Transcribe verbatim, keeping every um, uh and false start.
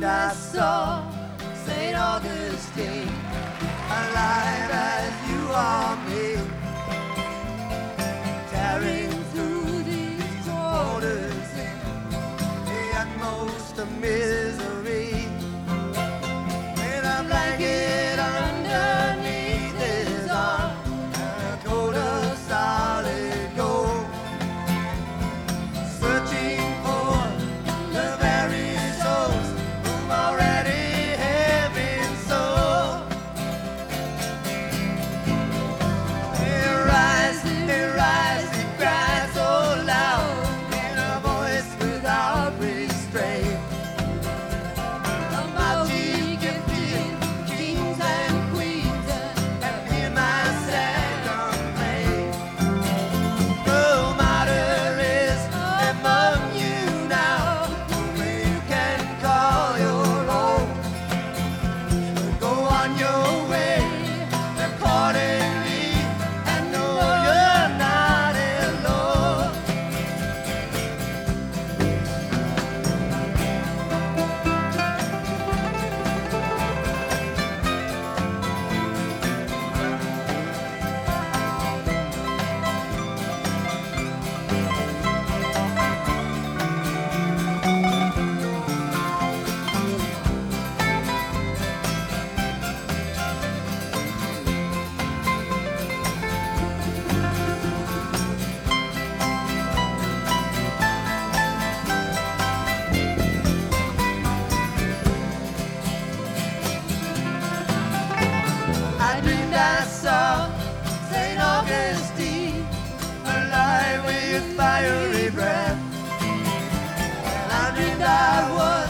I saw Saint Augustine, alive as you are made, tearing through these waters in the utmost of misery, with a blanket underneath his arm and a coat of solid gold, searching for the very souls whom already have been sold. They rise, they rise, they cry so loud in a voice without restraint. The multi-gifted kings and queens have been my second mate. No matter is among you now, whom you can call your own. Go on your way accordingly, and know you're not alone. I dreamed I saw Saint Augustine, alive with fiery breath. And I dreamed I was